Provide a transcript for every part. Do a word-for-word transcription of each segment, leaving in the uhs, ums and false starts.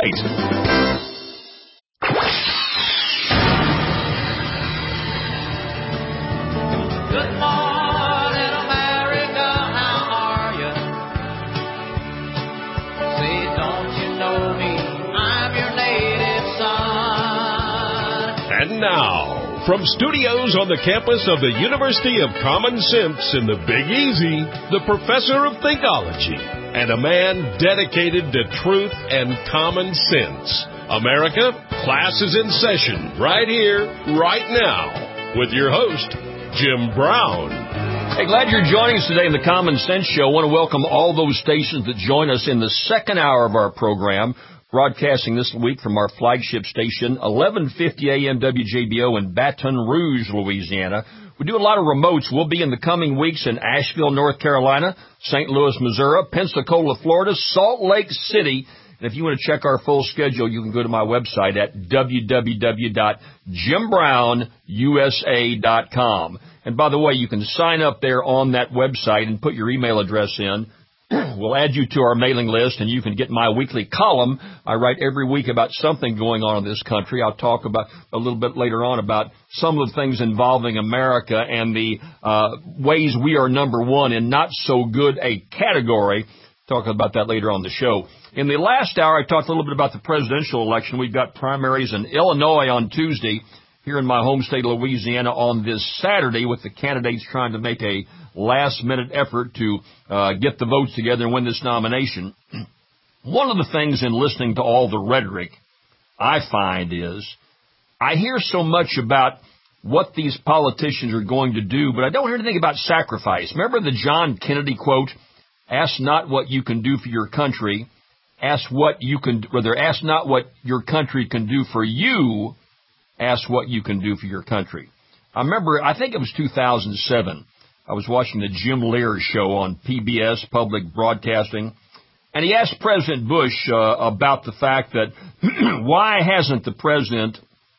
Good morning, America, how are you? Say, don't you know me? I'm your native son. And now, from studios on the campus of the University of Common Sense in the Big Easy, the professor of Thinkology and a man dedicated to truth and common sense. America, class is in session right here, right now, with your host, Jim Brown. Hey, glad you're joining us today in the Common Sense Show. I want to welcome all those stations that join us in the second hour of our program, broadcasting this week from our flagship station, eleven fifty A M W J B O in Baton Rouge, Louisiana. We do a lot of remotes. We'll be in the coming weeks in Asheville, North Carolina, Saint Louis, Missouri, Pensacola, Florida, Salt Lake City. And if you want to check our full schedule, you can go to my website at w w w dot jim brown u s a dot com. And by the way, you can sign up there on that website and put your email address in. We'll add you to our mailing list, and you can get my weekly column. I write every week about something going on in this country. I'll talk about a little bit later on about some of the things involving America and the uh, ways we are number one in not so good a category. Talk about that later on the show. In the last hour, I talked a little bit about the presidential election. We've got primaries in Illinois on Tuesday, here in my home state of Louisiana on this Saturday, with the candidates trying to make a last-minute effort to uh, get the votes together and win this nomination. One of the things in listening to all the rhetoric I find is I hear so much about what these politicians are going to do, but I don't hear anything about sacrifice. Remember the John Kennedy quote, "Ask not what you can do for your country, ask what you can, rather ask not what your country can do for you, ask what you can do for your country." I remember, I think it was two thousand seven, I was watching the Jim Lehrer show on P B S, Public Broadcasting, and he asked President Bush uh, about the fact that why hasn't the president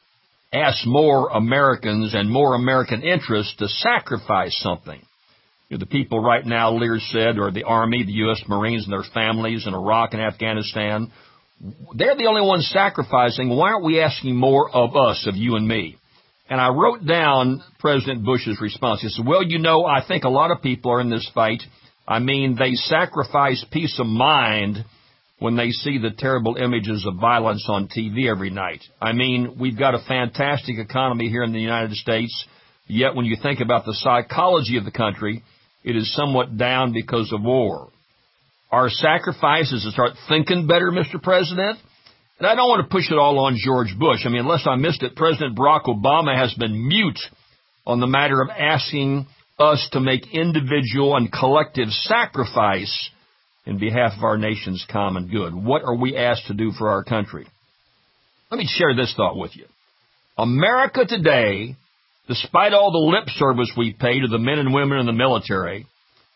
asked more Americans and more American interests to sacrifice something? You know, the people right now, Lehrer said, are the Army, the U S Marines and their families in Iraq and Afghanistan. They're the only ones sacrificing. Why aren't we asking more of us, of you and me? And I wrote down President Bush's response. He said, well, you know, I think a lot of people are in this fight. I mean, they sacrifice peace of mind when they see the terrible images of violence on T V every night. I mean, we've got a fantastic economy here in the United States, yet when you think about the psychology of the country, it is somewhat down because of war. Our sacrifice is to start thinking better, Mister President. And I don't want to push it all on George Bush. I mean, unless I missed it, President Barack Obama has been mute on the matter of asking us to make individual and collective sacrifice in behalf of our nation's common good. What are we asked to do for our country? Let me share this thought with you. America today, despite all the lip service we pay to the men and women in the military,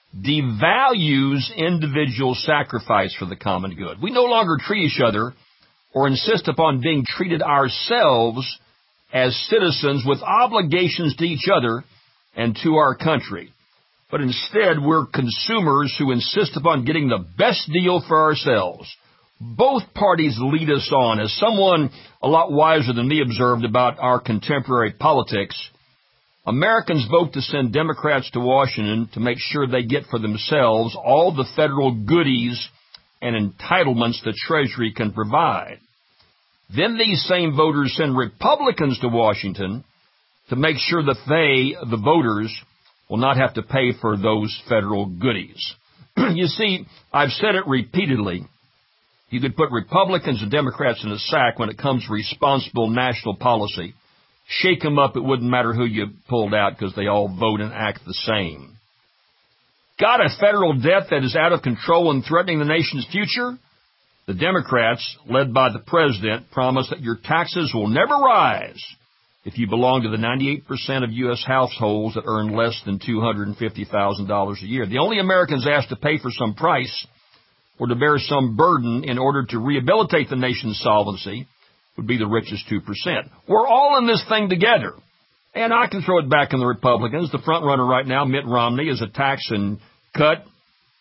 devalues individual sacrifice for the common good. We no longer treat each other or insist upon being treated ourselves as citizens with obligations to each other and to our country. But instead, we're consumers who insist upon getting the best deal for ourselves. Both parties lead us on. As someone a lot wiser than me observed about our contemporary politics, Americans vote to send Democrats to Washington to make sure they get for themselves all the federal goodies and entitlements the Treasury can provide. Then these same voters send Republicans to Washington to make sure that they, the voters, will not have to pay for those federal goodies. You see, I've said it repeatedly. You could put Republicans and Democrats in a sack when it comes to responsible national policy. Shake them up, it wouldn't matter who you pulled out because they all vote and act the same. Got a federal debt that is out of control and threatening the nation's future? The Democrats, led by the president, promise that your taxes will never rise if you belong to the ninety-eight percent of U S households that earn less than two hundred fifty thousand dollars a year. The only Americans asked to pay for some price or to bear some burden in order to rehabilitate the nation's solvency would be the richest two percent. We're all in this thing together. And I can throw it back on the Republicans. The front runner right now, Mitt Romney, is a tax and cut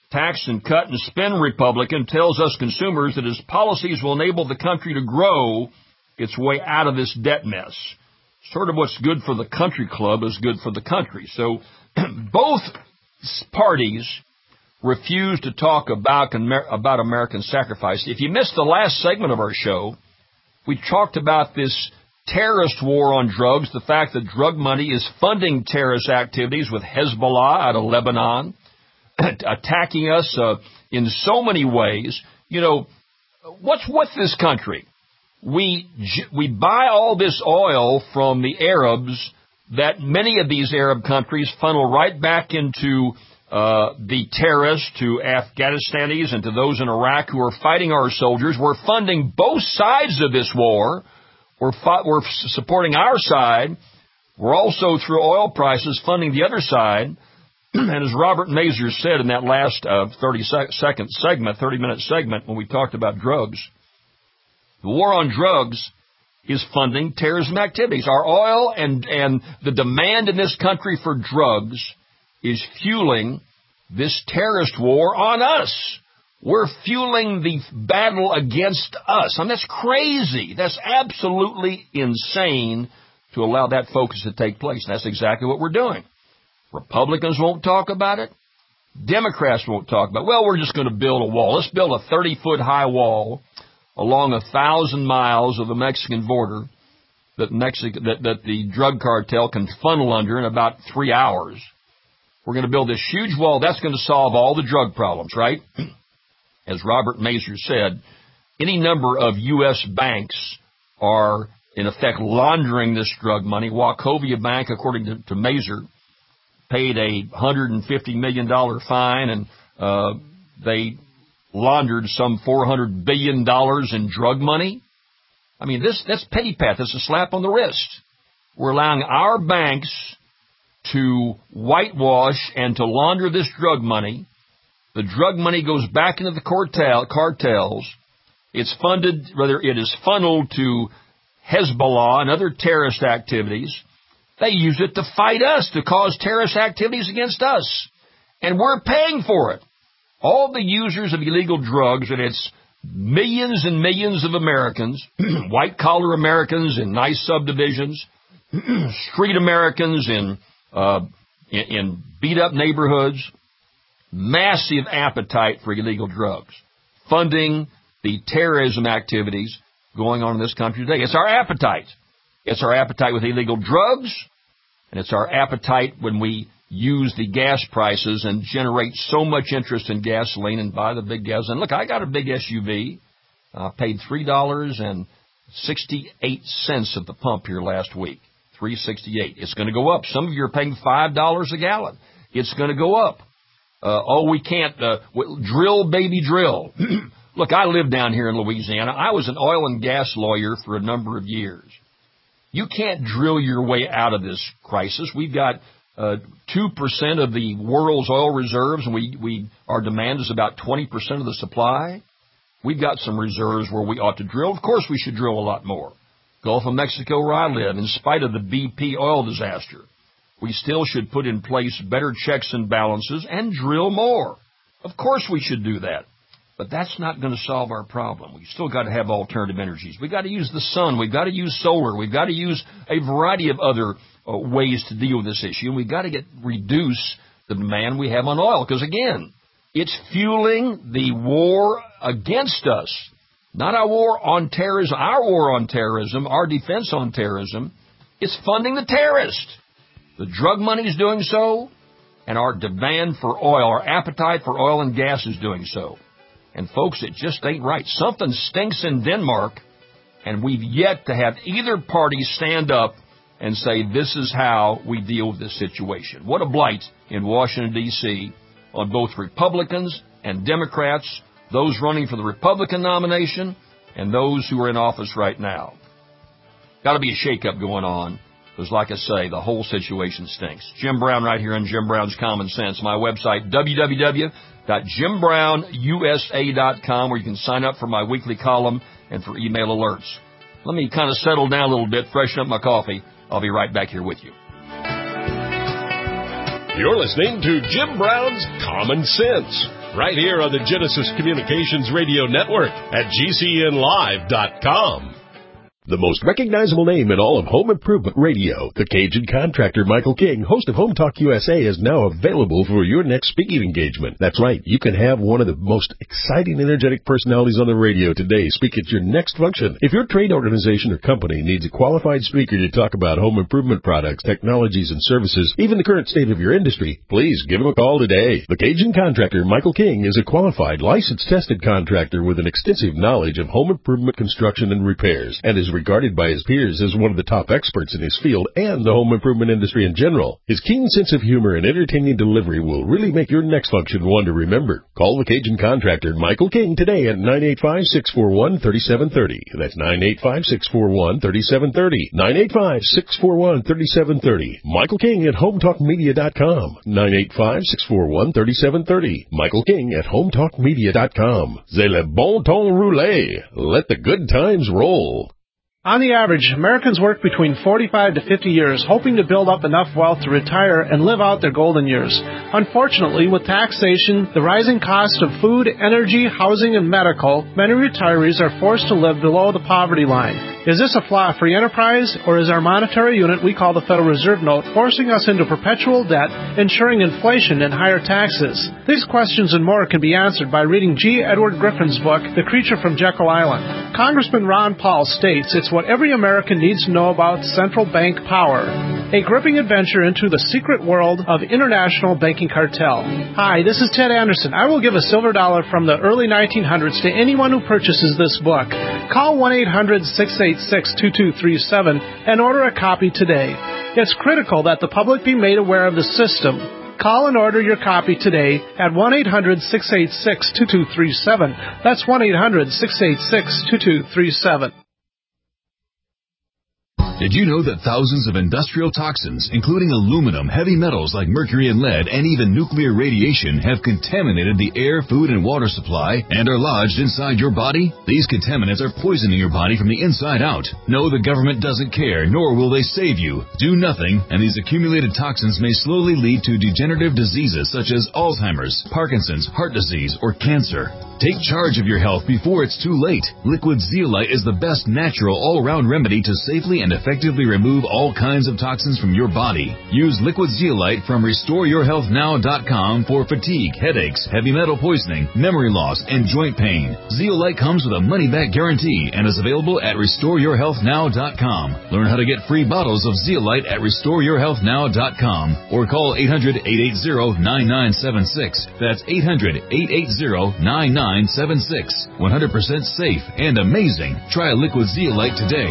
tax and cut and spend Republican tells us consumers that his policies will enable the country to grow its way out of this debt mess. Sort of what's good for the country club is good for the country. So both parties refuse to talk about, about American sacrifice. If you missed the last segment of our show, we talked about this terrorist war on drugs, the fact that drug money is funding terrorist activities with Hezbollah out of Lebanon, attacking us uh, in so many ways. You know, what's with this country? We we buy all this oil from the Arabs that many of these Arab countries funnel right back into uh, the terrorists, to Afghanistanis and to those in Iraq who are fighting our soldiers. We're funding both sides of this war. We're, fi- we're supporting our side. We're also, through oil prices, funding the other side. And as Robert Mazur said in that last uh, thirty-second segment, thirty-minute segment when we talked about drugs, the war on drugs is funding terrorism activities. Our oil and, and the demand in this country for drugs is fueling this terrorist war on us. We're fueling the battle against us. I mean, that's crazy. That's absolutely insane to allow that focus to take place. And that's exactly what we're doing. Republicans won't talk about it. Democrats won't talk about it. Well, we're just going to build a wall. Let's build a thirty-foot high wall along a thousand miles of the Mexican border that, Mexico, that, that the drug cartel can funnel under in about three hours. We're going to build this huge wall. That's going to solve all the drug problems, right? As Robert Mazur said, any number of U S banks are, in effect, laundering this drug money. Wachovia Bank, according to, to Mazur, paid a one hundred fifty million dollars fine, and uh, they laundered some four hundred billion dollars in drug money. I mean, this that's petty pat. That's a slap on the wrist. We're allowing our banks to whitewash and to launder this drug money. The drug money goes back into the cartel, cartels. It's funded, rather, it is funneled to Hezbollah and other terrorist activities. They use it to fight us, to cause terrorist activities against us. And we're paying for it. All the users of illegal drugs, and it's millions and millions of Americans, white-collar Americans in nice subdivisions, street Americans in, uh, in, in beat-up neighborhoods, massive appetite for illegal drugs, funding the terrorism activities going on in this country today. It's our appetite. It's our appetite with illegal drugs, and it's our appetite when we use the gas prices and generate so much interest in gasoline and buy the big gasoline. Look, I got a big S U V. I uh, paid three dollars and sixty-eight cents at the pump here last week. three dollars and sixty-eight cents. It's going to go up. Some of you are paying five dollars a gallon. It's going to go up. Uh, oh, we can't uh, drill, baby, drill. Look, I live down here in Louisiana. I was an oil and gas lawyer for a number of years. You can't drill your way out of this crisis. We've got uh, two percent of the world's oil reserves, and we, we our demand is about twenty percent of the supply. We've got some reserves where we ought to drill. Of course, we should drill a lot more. Gulf of Mexico, where I live, in spite of the B P oil disaster, we still should put in place better checks and balances and drill more. Of course we should do that. But that's not going to solve our problem. We've still got to have alternative energies. We've got to use the sun. We've got to use solar. We've got to use a variety of other uh, ways to deal with this issue. And we've got to get reduce the demand we have on oil. Because, again, it's fueling the war against us. Not our war on terrorism, our war on terrorism, our defense on terrorism. It's funding the terrorists. The drug money is doing so, and our demand for oil, our appetite for oil and gas is doing so. And, folks, it just ain't right. Something stinks in Denmark, and we've yet to have either party stand up and say this is how we deal with this situation. What a blight in Washington, D C on both Republicans and Democrats, those running for the Republican nomination and those who are in office right now. Got to be a shakeup going on. Because, like I say, the whole situation stinks. Jim Brown right here on Jim Brown's Common Sense. My website, w w w dot jim brown u s a dot com, where you can sign up for my weekly column and for email alerts. Let me kind of settle down a little bit, freshen up my coffee. I'll be right back here with you. You're listening to Jim Brown's Common Sense. right here on the Genesis Communications Radio Network at G C N live dot com. The most recognizable name in all of home improvement radio, the Cajun contractor Michael King, host of Home Talk U S A, is now available for your next speaking engagement. That's right, you can have one of the most exciting, energetic personalities on the radio today speak at your next function. If your trade organization or company needs a qualified speaker to talk about home improvement products, technologies, and services, even the current state of your industry, please give him a call today. The Cajun contractor Michael King is a qualified, licensed, tested contractor with an extensive knowledge of home improvement construction and repairs, and is regarded by his peers as one of the top experts in his field and the home improvement industry in general. His keen sense of humor and entertaining delivery will really make your next function one to remember. Call the Cajun contractor Michael King today at nine eight five, six four one, three seven three zero. That's nine eight five, six four one, three seven three zero. nine eight five, six four one, three seven three zero. Michael King at home talk media dot com. nine eight five, six four one, three seven three zero. Michael King at home talk media dot com. C'est le bon ton roulé. Let the good times roll. On the average, Americans work between forty-five to fifty years, hoping to build up enough wealth to retire and live out their golden years. Unfortunately, with taxation, the rising cost of food, energy, housing, and medical, many retirees are forced to live below the poverty line. Is this a flaw free enterprise, or is our monetary unit we call the Federal Reserve Note forcing us into perpetual debt, ensuring inflation and higher taxes? These questions and more can be answered by reading G. Edward Griffin's book, The Creature from Jekyll Island. Congressman Ron Paul states it's what every American needs to know about central bank power. A gripping adventure into the secret world of international banking cartel. Hi, this is Ted Anderson. I will give a silver dollar from the early nineteen hundreds to anyone who purchases this book. Call one eight hundred, six eight six, two two three seven and order a copy today. It's critical that the public be made aware of the system. Call and order your copy today at one eight hundred, six eight six, two two three seven. That's one eight hundred, six eight six, two two three seven. Did you know that thousands of industrial toxins, including aluminum, heavy metals like mercury and lead, and even nuclear radiation, have contaminated the air, food, and water supply and are lodged inside your body? These contaminants are poisoning your body from the inside out. No, the government doesn't care, nor will they save you. Do nothing, and these accumulated toxins may slowly lead to degenerative diseases such as Alzheimer's, Parkinson's, heart disease, or cancer. Take charge of your health before it's too late. Liquid Zeolite is the best natural all-around remedy to safely and effectively remove all kinds of toxins from your body. Use Liquid Zeolite from restore your health now dot com for fatigue, headaches, heavy metal poisoning, memory loss, and joint pain. Zeolite comes with a money-back guarantee and is available at restore your health now dot com. Learn how to get free bottles of Zeolite at restore your health now dot com or call eight hundred, eight eight zero, nine nine seven six. That's eight hundred, eight eight zero, nine nine seven six. one hundred percent safe and amazing. Try Liquid Zeolite today.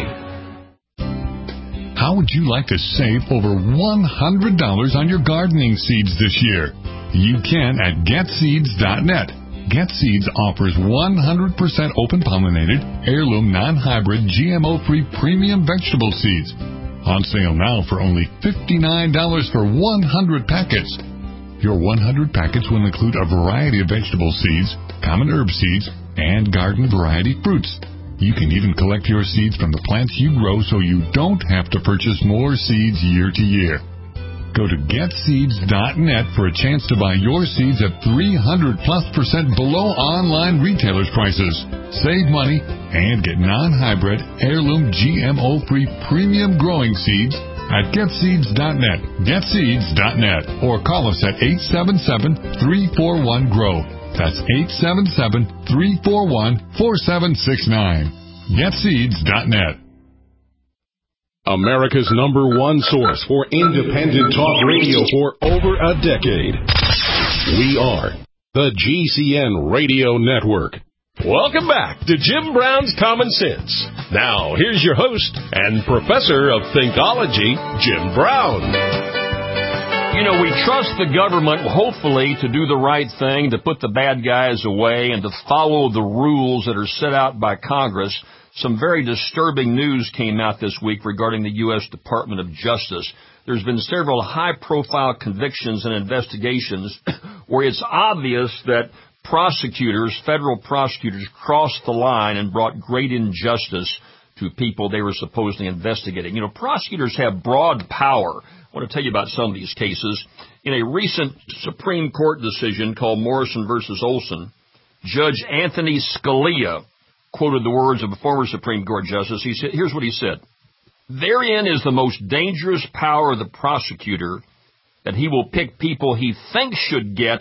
How would you like to save over one hundred dollars on your gardening seeds this year? You can at get seeds dot net. GetSeeds offers one hundred percent open-pollinated, heirloom, non-hybrid, G M O-free premium vegetable seeds. On sale now for only fifty-nine dollars for one hundred packets. Your one hundred packets will include a variety of vegetable seeds, common herb seeds, and garden variety fruits. You can even collect your seeds from the plants you grow so you don't have to purchase more seeds year to year. Go to get seeds dot net for a chance to buy your seeds at three hundred plus percent below online retailers' prices. Save money and get non-hybrid, heirloom, G M O-free premium growing seeds at get seeds dot net, get seeds dot net, or call us at eight seven seven, three four one, G R O W. That's eight seven seven, three four one, four seven six nine. get seeds dot net. America's number one source for independent talk radio for over a decade. We are the G C N Radio Network. Welcome back to Jim Brown's Common Sense. Now, here's your host and professor of Thinkology, Jim Brown. You know, we trust the government, hopefully, to do the right thing, to put the bad guys away, and to follow the rules that are set out by Congress. Some very disturbing news came out this week regarding the U S Department of Justice. There's been several high-profile convictions and investigations where it's obvious that prosecutors, federal prosecutors, crossed the line and brought great injustice to people they were supposedly investigating. You know, prosecutors have broad power. I want to tell you about some of these cases. In a recent Supreme Court decision called Morrison versus Olson, Judge Anthony Scalia quoted the words of a former Supreme Court justice. He said, here's what he said. Therein is the most dangerous power of the prosecutor, that he will pick people he thinks should get,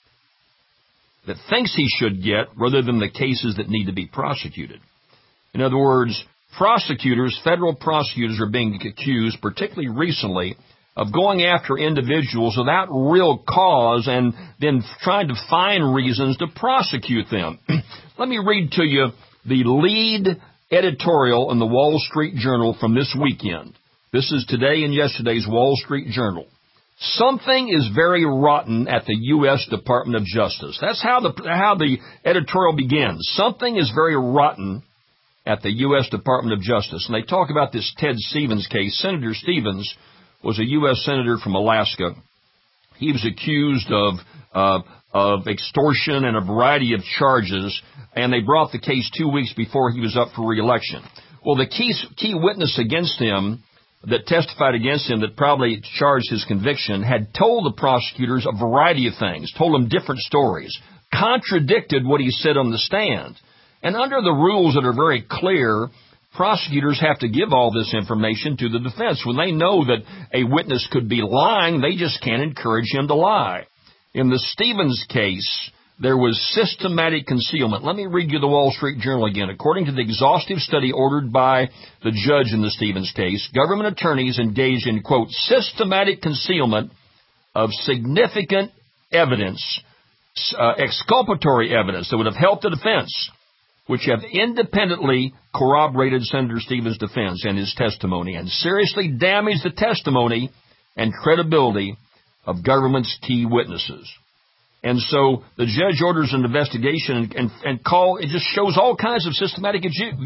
that thinks he should get, rather than the cases that need to be prosecuted. In other words, prosecutors, federal prosecutors are being accused, particularly recently, of going after individuals without real cause and then trying to find reasons to prosecute them. Let me read to you the lead editorial in the Wall Street Journal from this weekend. This is today and yesterday's Wall Street Journal. Something is very rotten at the U S Department of Justice. That's how the how the editorial begins. Something is very rotten at the U S Department of Justice. And they talk about this Ted Stevens case. Senator Stevens was a U S senator from Alaska. He was accused of uh, of extortion and a variety of charges, and they brought the case two weeks before he was up for re-election. Well, the key, key witness against him that testified against him that probably charged his conviction had told the prosecutors a variety of things, told them different stories, contradicted what he said on the stand. And under the rules that are very clear, prosecutors have to give all this information to the defense. When they know that a witness could be lying, they just can't encourage him to lie. In the Stevens case, there was systematic concealment. Let me read you the Wall Street Journal again. According to the exhaustive study ordered by the judge in the Stevens case, government attorneys engaged in, quote, systematic concealment of significant evidence, uh, exculpatory evidence that would have helped the defense, which have independently corroborated Senator Stevens' defense and his testimony and seriously damaged the testimony and credibility of government's key witnesses. And so the judge orders an investigation and, and, and call, it just shows all kinds of systematic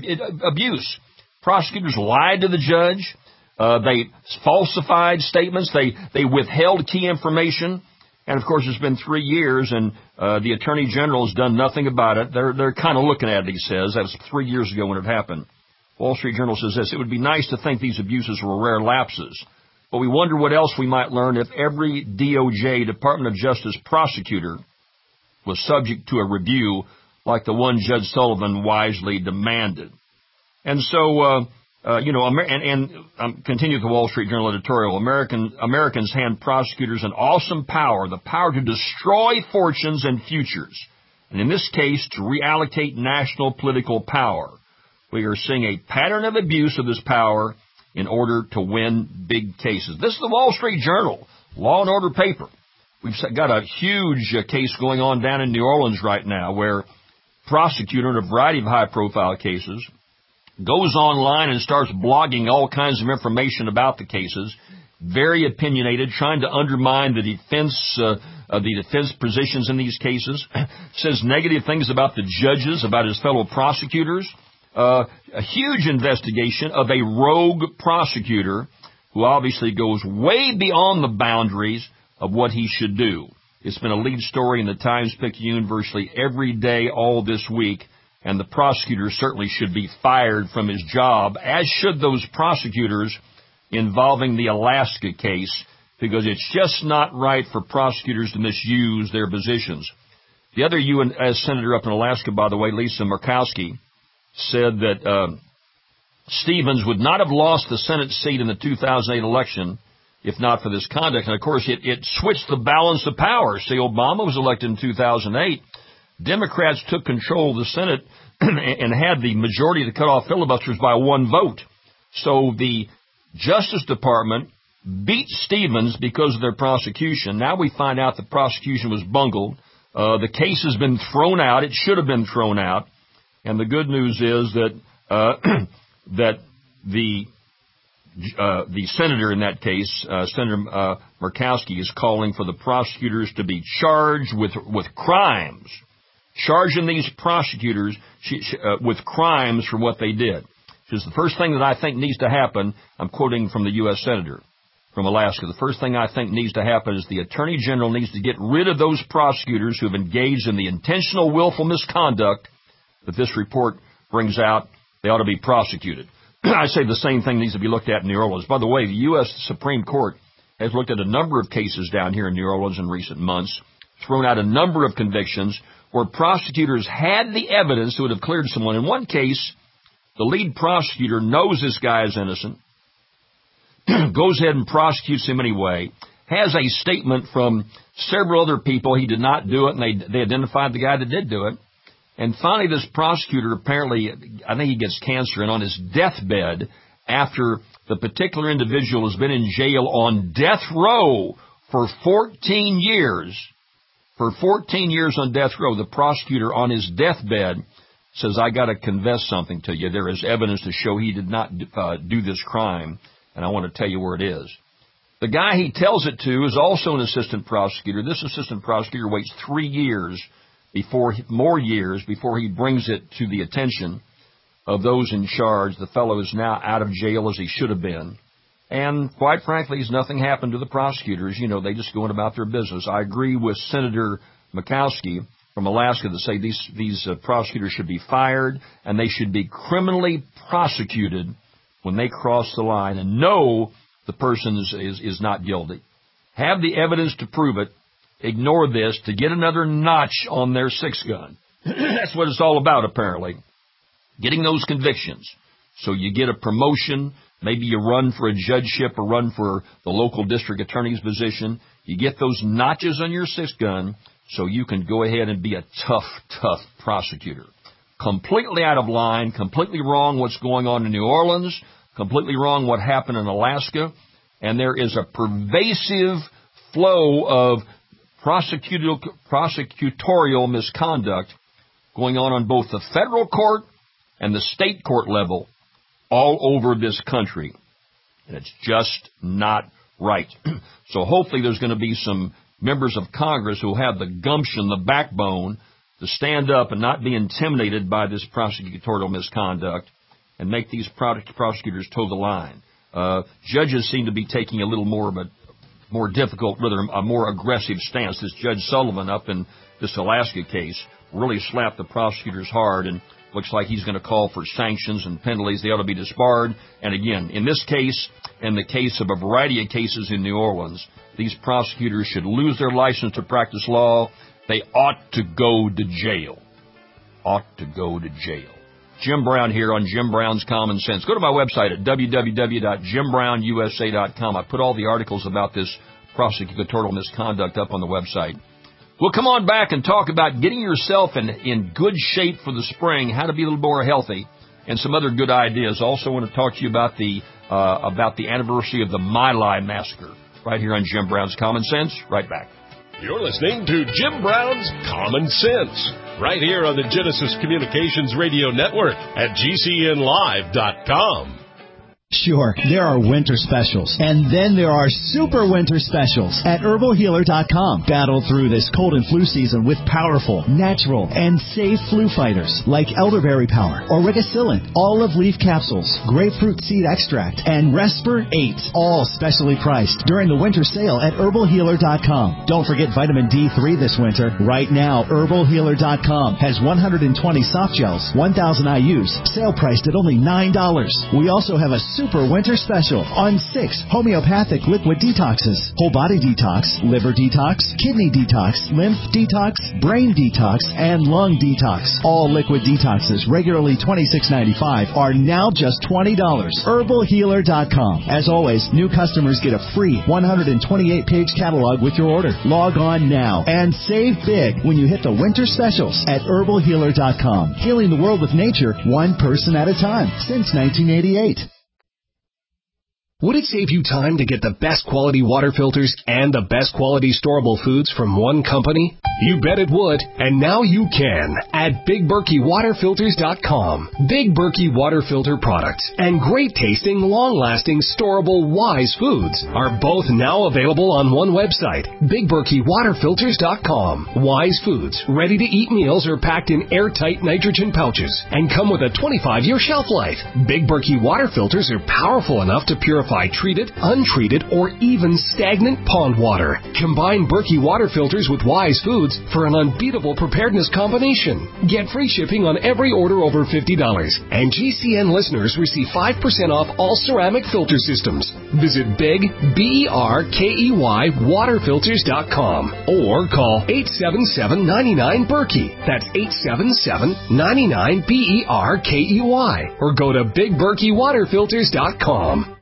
abuse. Prosecutors lied to the judge. Uh, they falsified statements. They, they withheld key information. And, of course, it's been three years, and uh, the Attorney General has done nothing about it. They're, they're kind of looking at it, he says. That was three years ago when it happened. Wall Street Journal says this, it would be nice to think these abuses were rare lapses. But we wonder what else we might learn if every D O J, Department of Justice prosecutor, was subject to a review like the one Judge Sullivan wisely demanded. And so, uh, uh, you know, Amer- and, and um, continue with the Wall Street Journal editorial, American, Americans hand prosecutors an awesome power, the power to destroy fortunes and futures, and in this case, to reallocate national political power. We are seeing a pattern of abuse of this power in order to win big cases. This is the Wall Street Journal, law and order paper. We've got a huge uh, case going on down in New Orleans right now where a prosecutor in a variety of high-profile cases goes online and starts blogging all kinds of information about the cases, very opinionated, trying to undermine the defense, uh, uh, the defense positions in these cases, says negative things about the judges, about his fellow prosecutors. Uh, a huge investigation of a rogue prosecutor who obviously goes way beyond the boundaries of what he should do. It's been a lead story in the Times-Picayune virtually every day all this week, and the prosecutor certainly should be fired from his job, as should those prosecutors involving the Alaska case, because it's just not right for prosecutors to misuse their positions. The other U S senator up in Alaska, by the way, Lisa Murkowski, said that uh, Stevens would not have lost the Senate seat in the two thousand eight election if not for this conduct. And, of course, it, it switched the balance of power. See, Obama was elected in two thousand eight. Democrats took control of the Senate and had the majority to cut off filibusters by one vote. So the Justice Department beat Stevens because of their prosecution. Now we find out the prosecution was bungled. Uh, the case has been thrown out. It should have been thrown out. And the good news is that uh, that the uh, the senator in that case, uh, Senator uh, Murkowski, is calling for the prosecutors to be charged with with crimes, charging these prosecutors she, she, uh, with crimes for what they did. Which is the first thing that I think needs to happen. I'm quoting from the U S senator from Alaska. The first thing I think needs to happen is the Attorney General needs to get rid of those prosecutors who have engaged in the intentional, willful misconduct that this report brings out. They ought to be prosecuted. I say the same thing needs to be looked at in New Orleans. By the way, the U S Supreme Court has looked at a number of cases down here in New Orleans in recent months, thrown out a number of convictions where prosecutors had the evidence that would have cleared someone. In one case, the lead prosecutor knows this guy is innocent, goes ahead and prosecutes him anyway, has a statement from several other people he did not do it, and they, they identified the guy that did do it. And finally, this prosecutor apparently, I think he gets cancer, and on his deathbed, after the particular individual has been in jail on death row for fourteen years, for fourteen years on death row, the prosecutor on his deathbed says, I got to confess something to you. There is evidence to show he did not uh, do this crime, and I want to tell you where it is. The guy he tells it to is also an assistant prosecutor. This assistant prosecutor waits three years before, more years before he brings it to the attention of those in charge. The fellow is now out of jail as he should have been. And quite frankly, as nothing happened to the prosecutors. You know, they just going about their business. I agree with Senator Murkowski from Alaska to say these, these uh, prosecutors should be fired and they should be criminally prosecuted when they cross the line and know the person is, is, is not guilty. Have the evidence to prove it. Ignore this to get another notch on their six gun. That's what it's all about, apparently. Getting those convictions. So you get a promotion. Maybe you run for a judgeship or run for the local district attorney's position. You get those notches on your six gun so you can go ahead and be a tough, tough prosecutor. Completely out of line, completely wrong what's going on in New Orleans, completely wrong what happened in Alaska, and there is a pervasive flow of prosecutorial, prosecutorial misconduct going on on both the federal court and the state court level all over this country. And it's just not right. So hopefully there's going to be some members of Congress who have the gumption, the backbone, to stand up and not be intimidated by this prosecutorial misconduct and make these prosecutors toe the line. Uh, judges seem to be taking a little more of a more difficult, rather a more aggressive stance. This Judge Sullivan up in this Alaska case really slapped the prosecutors hard, and looks like he's going to call for sanctions and penalties. They ought to be disbarred. And again, in this case, and the case of a variety of cases in New Orleans, these prosecutors should lose their license to practice law. They ought to go to jail. Ought to go to jail. Jim Brown here on Jim Brown's Common Sense. Go to my website at w w w dot jim brown u s a dot com. I put all the articles about this prosecutorial misconduct up on the website. We'll come on back and talk about getting yourself in, in good shape for the spring, how to be a little more healthy, and some other good ideas. Also want to talk to you about the uh, about the anniversary of the My Lai massacre right here on Jim Brown's Common Sense. Right back. You're listening to Jim Brown's Common Sense right here on the Genesis Communications Radio Network at G C N live dot com. Sure, there are winter specials, and then there are super winter specials at herbal healer dot com. Battle through this cold and flu season with powerful, natural, and safe flu fighters like elderberry power, auricillin, olive leaf capsules, grapefruit seed extract, and Resper eight, all specially priced during the winter sale at herbal healer dot com. Don't forget vitamin D three this winter. Right now, herbal healer dot com has one hundred twenty soft gels, one thousand I U's, sale priced at only nine dollars. We also have a super winter special on six homeopathic liquid detoxes: whole body detox, liver detox, kidney detox, lymph detox, brain detox, and lung detox. All liquid detoxes, regularly twenty-six ninety-five, are now just twenty dollars. herbal healer dot com. As always, new customers get a free one hundred twenty-eight page catalog with your order. Log on now and save big when you hit the winter specials at herbal healer dot com. Healing the world with nature, one person at a time, since nineteen eighty-eight. Would it save you time to get the best quality water filters and the best quality storable foods from one company? You bet it would, and now you can at Big Berkey Water Filters dot com. Big Berkey Water Filter products and great-tasting, long-lasting, storable Wise foods are both now available on one website, Big Berkey Water Filters dot com. Wise foods, ready-to-eat meals are packed in airtight nitrogen pouches and come with a twenty-five year shelf life. Big Berkey Water Filters are powerful enough to purify purify treated, untreated, or even stagnant pond water. Combine Berkey water filters with Wise Foods for an unbeatable preparedness combination. Get free shipping on every order over fifty dollars. And G C N listeners receive five percent off all ceramic filter systems. Visit Big, B E R K E Y, water filters dot com or call eight seven seven, nine nine, Berkey. That's eight seven seven, nine nine, B E R K E Y. Or go to big berkey water filters dot com.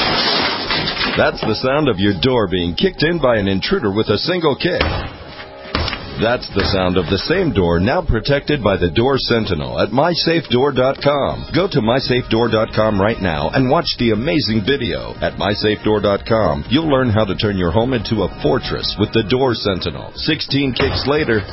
That's the sound of your door being kicked in by an intruder with a single kick. That's the sound of the same door now protected by the Door Sentinel at my safe door dot com. Go to my safe door dot com right now and watch the amazing video. At my safe door dot com, you'll learn how to turn your home into a fortress with the Door Sentinel. sixteen kicks later,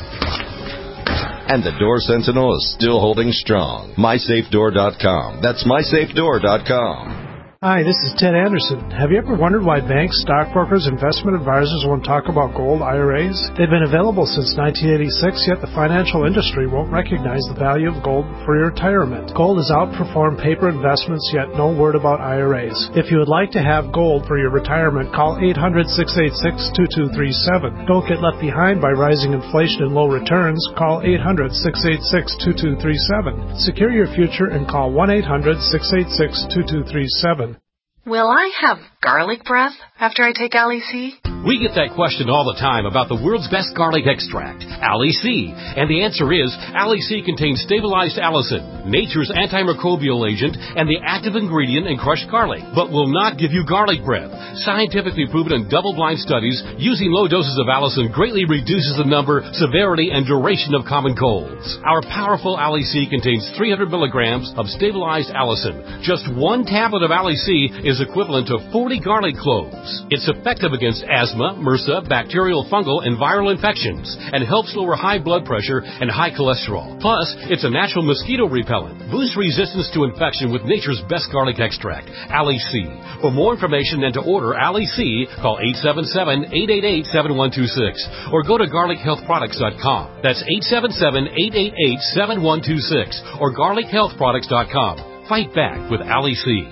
and the Door Sentinel is still holding strong. my safe door dot com. That's my safe door dot com. Hi, this is Ted Anderson. Have you ever wondered why banks, stockbrokers, investment advisors won't talk about gold I R As? They've been available since nineteen eighty-six, yet the financial industry won't recognize the value of gold for your retirement. Gold has outperformed paper investments, yet no word about I R As. If you would like to have gold for your retirement, call eight hundred, six eight six, two two three seven. Don't get left behind by rising inflation and low returns. Call eight hundred, six eight six, two two three seven. Secure your future and call one eight hundred, six eight six, two two three seven. Will I have garlic breath after I take Ali C? We get that question all the time about the world's best garlic extract, Ali C. And the answer is, Ali C contains stabilized allicin, nature's antimicrobial agent, and the active ingredient in crushed garlic, but will not give you garlic breath. Scientifically proven in double-blind studies, using low doses of allicin greatly reduces the number, severity, and duration of common colds. Our powerful Ali C contains three hundred milligrams of stabilized allicin. Just one tablet of Ali C is equivalent to forty garlic cloves. It's effective against asthma, MRSA, bacterial, fungal, and viral infections, and helps lower high blood pressure and high cholesterol. Plus, it's a natural mosquito repellent. Boost resistance to infection with nature's best garlic extract, Ali C. For more information and to order Ali C, call eight seven seven, eight eight eight, seven one two six or go to garlic health products dot com. That's eight seven seven, eight eight eight, seven one two six or garlic health products dot com. Fight back with Ali C.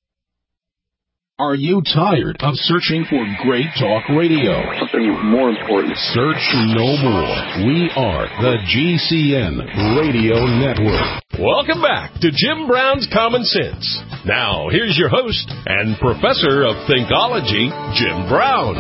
Are you tired of searching for great talk radio? Something more important. Search no more. We are the G C N Radio Network. Welcome back to Jim Brown's Common Sense. Now, here's your host and professor of Thinkology, Jim Brown.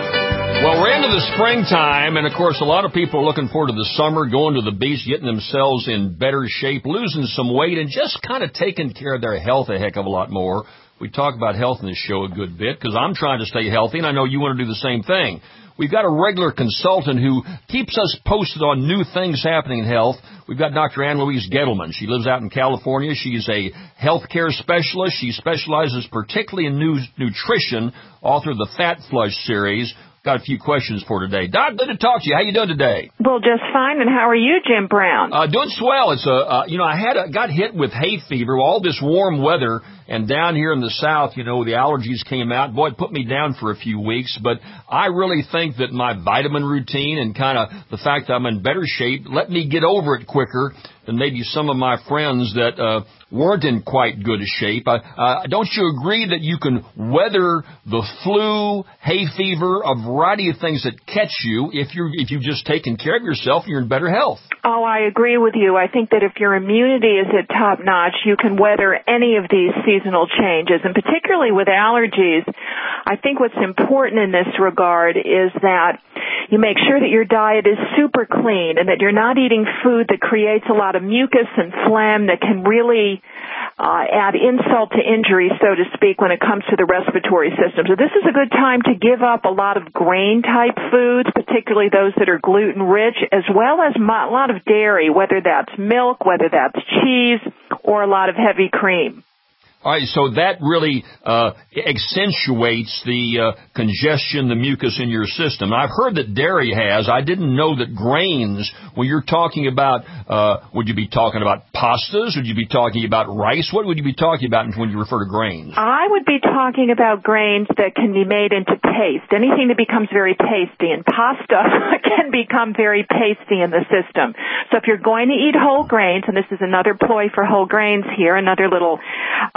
Well, we're into the springtime, and of course, a lot of people are looking forward to the summer, going to the beach, getting themselves in better shape, losing some weight, and just kind of taking care of their health a heck of a lot more. We talk about health in this show a good bit because I'm trying to stay healthy, and I know you want to do the same thing. We've got a regular consultant who keeps us posted on new things happening in health. We've got Doctor Ann Louise Gettleman. She lives out in California. She's a healthcare specialist. She specializes particularly in nu- nutrition, author of the Fat Flush series. Got a few questions for today. Doc, good to talk to you. How you doing today? Well, just fine. And how are you, Jim Brown? Uh, doing swell. It's a, uh, you know, I had a, got hit with hay fever, all this warm weather, and down here in the South, you know, the allergies came out. Boy, it put me down for a few weeks, but I really think that my vitamin routine and kind of the fact that I'm in better shape let me get over it quicker than maybe some of my friends that uh, weren't in quite good shape. Uh, uh, don't you agree that you can weather the flu, hay fever, a variety of things that catch you if you're if you've just taken care of yourself and you're in better health? Oh, I agree with you. I think that if your immunity is at top notch, you can weather any of these seasonal changes, and particularly with allergies. I think what's important in this regard is that you make sure that your diet is super clean and that you're not eating food that creates a lot of mucus and phlegm that can really uh, add insult to injury, so to speak, when it comes to the respiratory system. So this is a good time to give up a lot of grain-type foods, particularly those that are gluten-rich, as well as a lot of dairy, whether that's milk, whether that's cheese, or a lot of heavy cream. All right, so that really uh, accentuates the uh, congestion, the mucus in your system. I've heard that dairy has. I didn't know that grains, when you're talking about, uh, would you be talking about pastas? Would you be talking about rice? What would you be talking about when you refer to grains? I would be talking about grains that can be made into paste. Anything that becomes very pasty, and pasta can become very pasty in the system. So if you're going to eat whole grains, and this is another ploy for whole grains here, another little uh,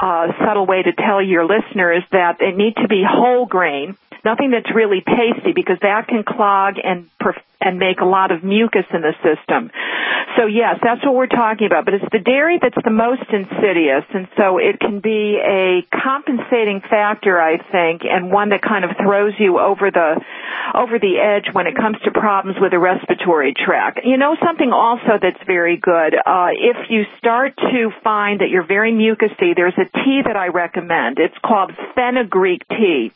uh, subtle way to tell your listeners that they need to be whole grain, nothing that's really pasty, because that can clog and perf- and make a lot of mucus in the system. So yes, that's what we're talking about, but it's the dairy that's the most insidious, and so it can be a compensating factor, I think, and one that kind of throws you over the over the edge when it comes to problems with the respiratory tract. You know something also that's very good, uh, if you start to find that you're very mucousy, there's a tea that I recommend. It's called fenugreek tea.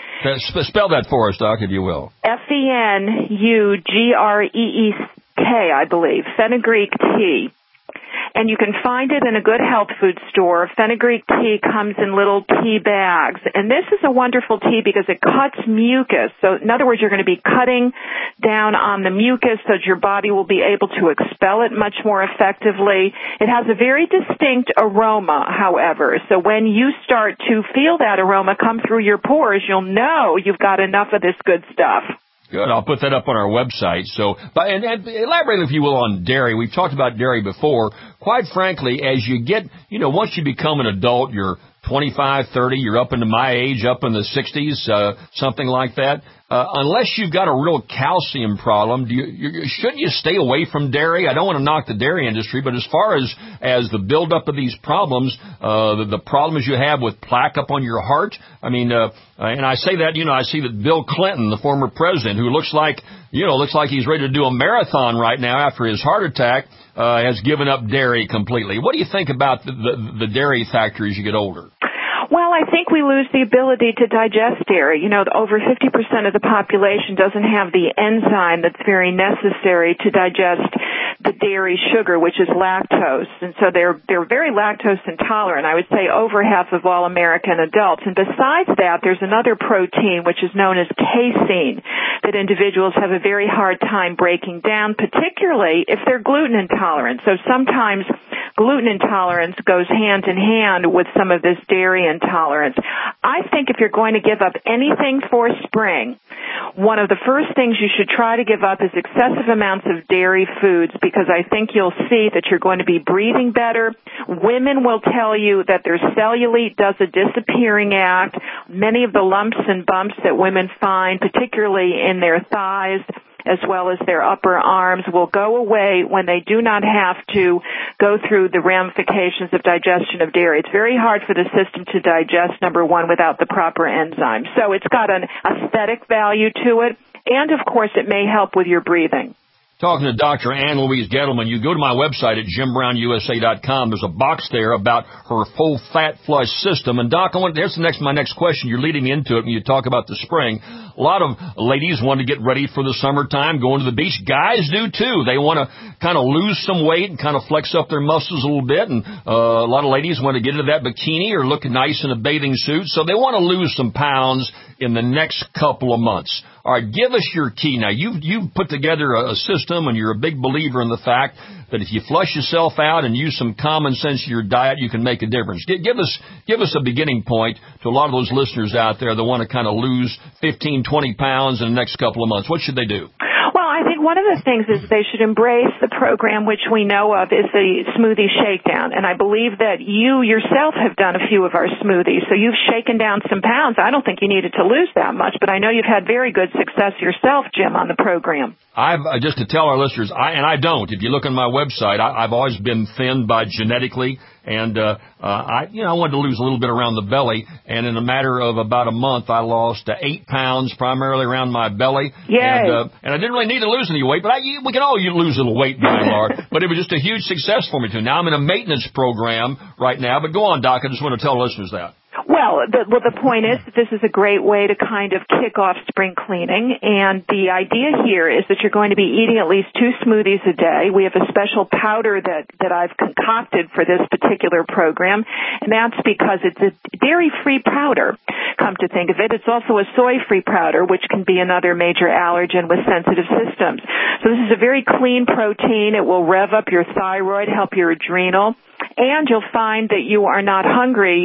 Spell that for us, Doc, if you will. F E N U G R E E K, I believe, fenugreek tea. And you can find it in a good health food store. Fenugreek tea comes in little tea bags. And this is a wonderful tea because it cuts mucus. So in other words, you're going to be cutting down on the mucus so that your body will be able to expel it much more effectively. It has a very distinct aroma, however. So when you start to feel that aroma come through your pores, you'll know you've got enough of this good stuff. Good. I'll put that up on our website. So, but, and, and elaborate, if you will, on dairy. We've talked about dairy before. Quite frankly, as you get, you know, once you become an adult, you're twenty-five, thirty, you're up into my age, up in the sixties, uh, something like that. Uh, unless you've got a real calcium problem, do you, you, shouldn't you stay away from dairy? I don't want to knock the dairy industry, but as far as, as the buildup of these problems, uh, the, the problems you have with plaque up on your heart, I mean, uh, and I say that, you know, I see that Bill Clinton, the former president, who looks like, you know, looks like he's ready to do a marathon right now after his heart attack, uh, has given up dairy completely. What do you think about the, the, the dairy factor as you get older? Well, I think we lose the ability to digest dairy. You know, over fifty percent of the population doesn't have the enzyme that's very necessary to digest the dairy sugar, which is lactose. And so they're, they're very lactose intolerant. I would say over half of all American adults. And besides that, there's another protein, which is known as casein, that individuals have a very hard time breaking down, particularly if they're gluten intolerant. So sometimes gluten intolerance goes hand in hand with some of this dairy intolerance. I think if you're going to give up anything for spring, one of the first things you should try to give up is excessive amounts of dairy foods, because I think you'll see that you're going to be breathing better. Women will tell you that their cellulite does a disappearing act. Many of the lumps and bumps that women find, particularly in their thighs, as well as their upper arms, will go away when they do not have to go through the ramifications of digestion of dairy. It's very hard for the system to digest, number one, without the proper enzymes. So it's got an aesthetic value to it, and of course it may help with your breathing. Talking to Doctor Ann Louise Gettleman, you go to my website at jim brown u s a dot com. There's a box there about her full fat flush system. And Doc, I want, here's the next, my next question. You're leading me into it when you talk about the spring. A lot of ladies want to get ready for the summertime, going to the beach. Guys do too. They want to kind of lose some weight and kind of flex up their muscles a little bit. And uh, a lot of ladies want to get into that bikini or look nice in a bathing suit. So they want to lose some pounds in the next couple of months. All right, give us your key. Now, you've, you've put together a, a system, and you're a big believer in the fact that if you flush yourself out and use some common sense in your diet, you can make a difference. Give, give us give us a beginning point to a lot of those listeners out there that want to kind of lose fifteen, twenty pounds in the next couple of months. What should they do? Well, I think one of the things is they should embrace the program which we know of is the Smoothie Shakedown. And I believe that you yourself have done a few of our smoothies, so you've shaken down some pounds. I don't think you needed to lose that much, but I know you've had very good success yourself, Jim, on the program. I've uh, just to tell our listeners, I, and I don't. If you look on my website, I, I've always been thin by genetically, and uh, uh, I, you know, I wanted to lose a little bit around the belly, and in a matter of about a month, I lost uh, eight pounds, primarily around my belly. Yay. And, uh, and I didn't really need to lose any weight, but I, you, we can all you lose a little weight by and large. But it was just a huge success for me too. Now I'm in a maintenance program right now. But go on, Doc. I just want to tell listeners that. Well, the, well, the point is that this is a great way to kind of kick off spring cleaning, and the idea here is that you're going to be eating at least two smoothies a day. We have a special powder that, that I've concocted for this particular program, and that's because it's a dairy-free powder, come to think of it. It's also a soy-free powder, which can be another major allergen with sensitive systems. So this is a very clean protein. It will rev up your thyroid, help your adrenal, and you'll find that you are not hungry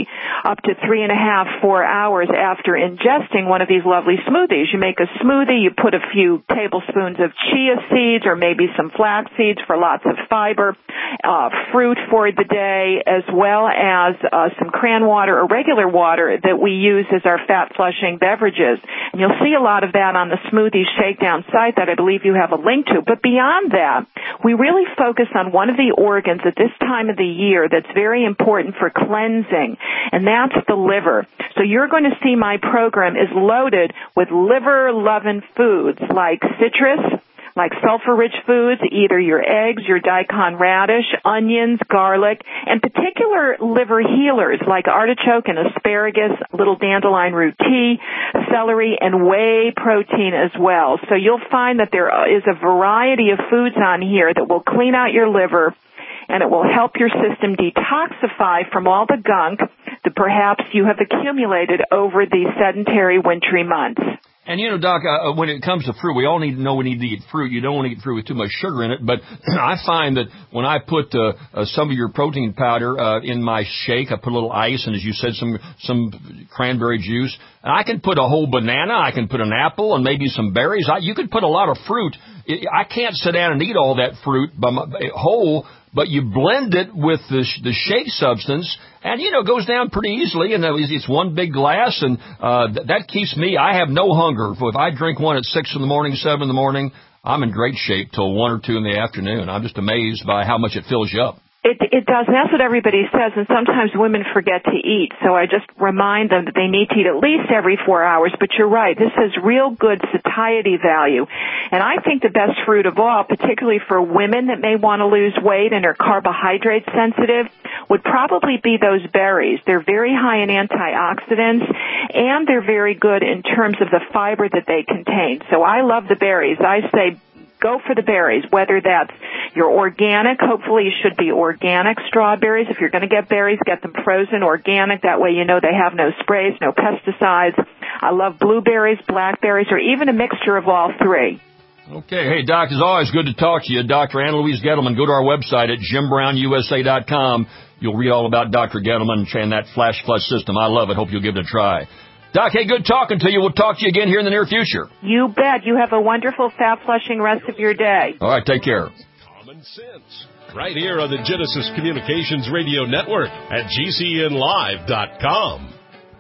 up to three and a half, four hours after ingesting one of these lovely smoothies. You make a smoothie, you put a few tablespoons of chia seeds or maybe some flax seeds for lots of fiber, uh, fruit for the day, as well as uh, some cran water or regular water that we use as our fat-flushing beverages. And you'll see a lot of that on the Smoothie Shakedown site that I believe you have a link to. But beyond that, we really focus on one of the organs at this time of the year that's very important for cleansing, and that's the liver. So you're going to see my program is loaded with liver-loving foods like citrus, like sulfur-rich foods, either your eggs, your daikon radish, onions, garlic, and particular liver healers like artichoke and asparagus, little dandelion root tea, celery, and whey protein as well. So you'll find that there is a variety of foods on here that will clean out your liver, and it will help your system detoxify from all the gunk that perhaps you have accumulated over the sedentary wintry months. And, you know, Doc, uh, when it comes to fruit, we all need to know we need to eat fruit. You don't want to eat fruit with too much sugar in it. But I find that when I put uh, uh, some of your protein powder uh, in my shake, I put a little ice and, as you said, some some cranberry juice. And I can put a whole banana. I can put an apple and maybe some berries. I, you could put a lot of fruit. I can't sit down and eat all that fruit by my, whole, but you blend it with the, the shake substance, and, you know, it goes down pretty easily, and it's one big glass, and uh, that keeps me, I have no hunger. If I drink one at six in the morning, seven in the morning, I'm in great shape till one or two in the afternoon. I'm just amazed by how much it fills you up. It, it does, and that's what everybody says, and sometimes women forget to eat, so I just remind them that they need to eat at least every four hours, but you're right, this has real good satiety value, and I think the best fruit of all, particularly for women that may want to lose weight and are carbohydrate sensitive, would probably be those berries. They're very high in antioxidants, and they're very good in terms of the fiber that they contain, so I love the berries. I say go for the berries, whether that's your organic. Hopefully you should be organic strawberries. If you're going to get berries, get them frozen, organic. That way you know they have no sprays, no pesticides. I love blueberries, blackberries, or even a mixture of all three. Okay. Hey, Doc, it's always good to talk to you. Doctor Ann Louise Gettleman. Go to our website at jim brown u s a dot com. You'll read all about Doctor Gettleman and that Flash Flush system. I love it. Hope you'll give it a try. Doc, hey, good talking to you. We'll talk to you again here in the near future. You bet. You have a wonderful fat-flushing rest of your day. All right, take care. Common Sense, right here on the Genesis Communications Radio Network at G C N live dot com.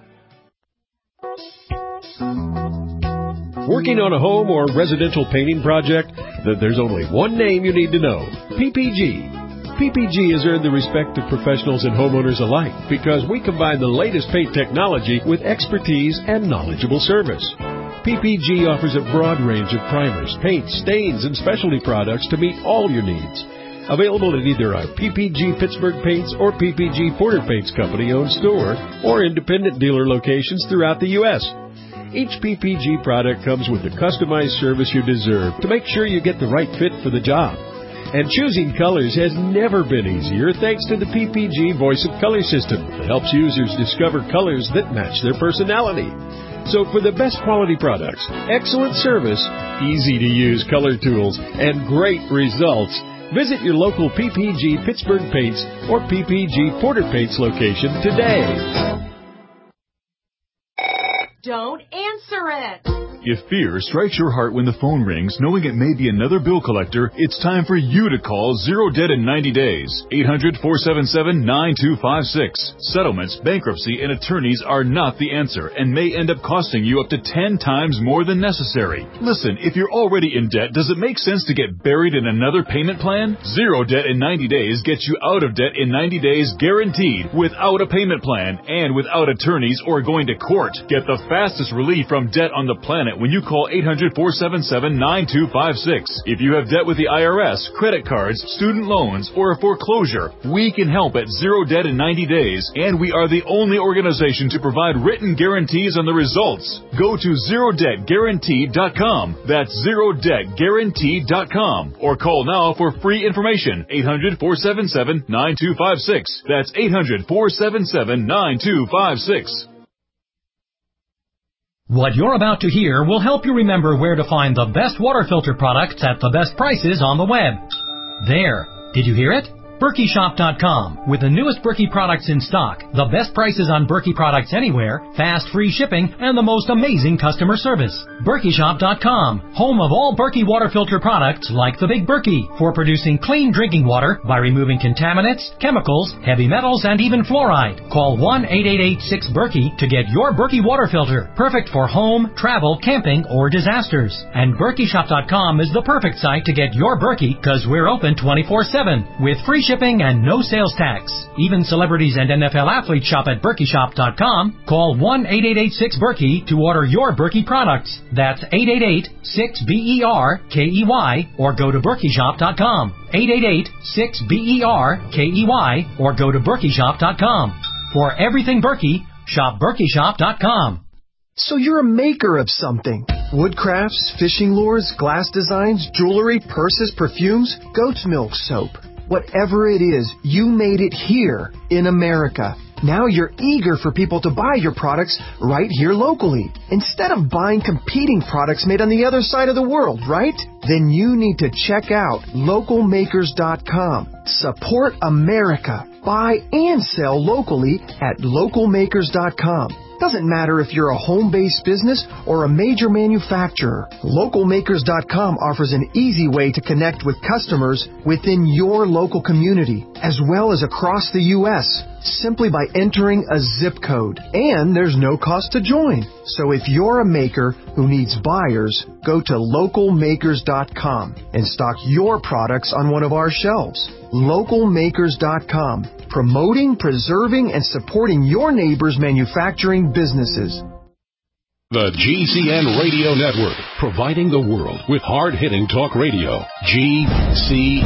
Working on a home or residential painting project? Then there's only one name you need to know, P P G. P P G has earned the respect of professionals and homeowners alike because we combine the latest paint technology with expertise and knowledgeable service. P P G offers a broad range of primers, paints, stains, and specialty products to meet all your needs. Available at either our P P G Pittsburgh Paints or P P G Porter Paints Company-owned store or independent dealer locations throughout the U S Each P P G product comes with the customized service you deserve to make sure you get the right fit for the job. And choosing colors has never been easier thanks to the P P G Voice of Color system that helps users discover colors that match their personality. So for the best quality products, excellent service, easy-to-use color tools, and great results, visit your local P P G Pittsburgh Paints or P P G Porter Paints location today. Don't answer it! If fear strikes your heart when the phone rings, knowing it may be another bill collector, it's time for you to call Zero Debt in ninety days. eight hundred, four seven seven, nine two five six. Settlements, bankruptcy, and attorneys are not the answer and may end up costing you up to ten times more than necessary. Listen, if you're already in debt, does it make sense to get buried in another payment plan? Zero Debt in ninety days gets you out of debt in ninety days guaranteed, without a payment plan and without attorneys or going to court. Get the fastest relief from debt on the planet when you call eight hundred, four seven seven, nine two five six. If you have debt with the I R S, credit cards, student loans, or a foreclosure, we can help at Zero Debt in ninety days, and we are the only organization to provide written guarantees on the results. Go to zero debt guaranteed dot com. That's zero debt guaranteed dot com. Or call now for free information. eight hundred, four seven seven, nine two five six. That's eight hundred, four seven seven, nine two five six. What you're about to hear will help you remember where to find the best water filter products at the best prices on the web. There. Did you hear it? Berkey Shop dot com. With the newest Berkey products in stock, the best prices on Berkey products anywhere, fast free shipping, and the most amazing customer service. Berkey Shop dot com, home of all Berkey water filter products like the Big Berkey, for producing clean drinking water by removing contaminants, chemicals, heavy metals, and even fluoride. Call one eight eight eight six Berkey to get your Berkey water filter, perfect for home, travel, camping, or disasters. And Berkey Shop dot com is the perfect site to get your Berkey, because we're open twenty-four seven with free shipping and no sales tax. Even celebrities and N F L athletes shop at Berkey Shop dot com. Call one eight eight eight six Berkey to order your Berkey products. That's eight eight eight six B E R K E Y or go to Berkey Shop dot com. eight eight eight six B E R K E Y or go to Berkey Shop dot com. For everything Berkey, shop Berkey Shop dot com. So you're a maker of something. Woodcrafts, fishing lures, glass designs, jewelry, purses, perfumes, goat's milk soap. Whatever it is, you made it here in America. Now you're eager for people to buy your products right here locally, instead of buying competing products made on the other side of the world, right? Then you need to check out local makers dot com. Support America. Buy and sell locally at local makers dot com. Doesn't matter if you're a home-based business or a major manufacturer. local makers dot com offers an easy way to connect with customers within your local community, as well as across the U S, simply by entering a zip code. And there's no cost to join. So if you're a maker who needs buyers, go to local makers dot com and stock your products on one of our shelves. local makers dot com. Promoting, preserving, and supporting your neighbor's manufacturing businesses. The G C N Radio Network, providing the world with hard-hitting talk radio. G C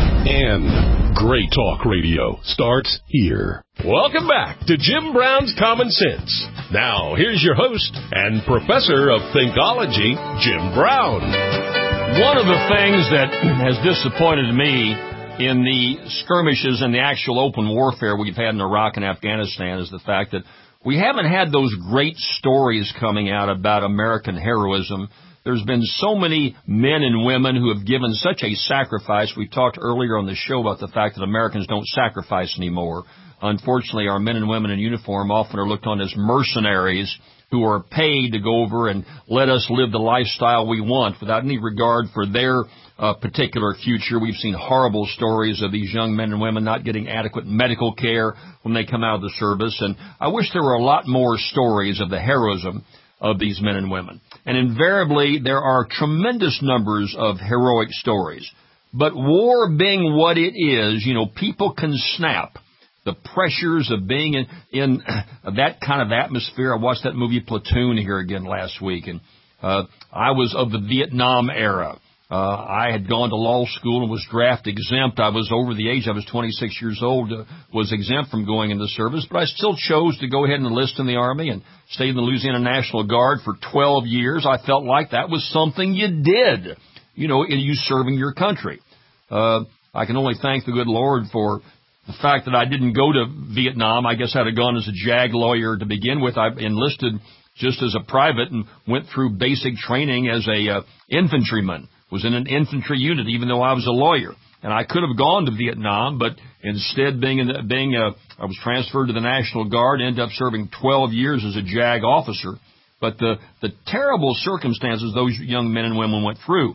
N. Great talk radio starts here. Welcome back to Jim Brown's Common Sense. Now, here's your host and professor of Thinkology, Jim Brown. One of the things that has disappointed me in the skirmishes and the actual open warfare we've had in Iraq and Afghanistan is the fact that we haven't had those great stories coming out about American heroism. There's been so many men and women who have given such a sacrifice. We talked earlier on the show about the fact that Americans don't sacrifice anymore. Unfortunately, our men and women in uniform often are looked on as mercenaries who are paid to go over and let us live the lifestyle we want without any regard for their uh, particular future. We've seen horrible stories of these young men and women not getting adequate medical care when they come out of the service. And I wish there were a lot more stories of the heroism of these men and women. And invariably, there are tremendous numbers of heroic stories. But war being what it is, you know, people can snap. The pressures of being in, in that kind of atmosphere. I watched that movie Platoon here again last week, and uh, I was of the Vietnam era. Uh, I had gone to law school and was draft exempt. I was over the age. I was twenty-six years old, uh, was exempt from going into service, but I still chose to go ahead and enlist in the Army and stayed in the Louisiana National Guard for twelve years. I felt like that was something you did, you know, in you serving your country. Uh, I can only thank the good Lord for the fact that I didn't go to Vietnam. I guess I'd have gone as a JAG lawyer to begin with. I enlisted just as a private and went through basic training as a uh, infantryman, was in an infantry unit, even though I was a lawyer. And I could have gone to Vietnam, but instead being, in the, being a, I was transferred to the National Guard, ended up serving twelve years as a JAG officer. But the, the terrible circumstances those young men and women went through,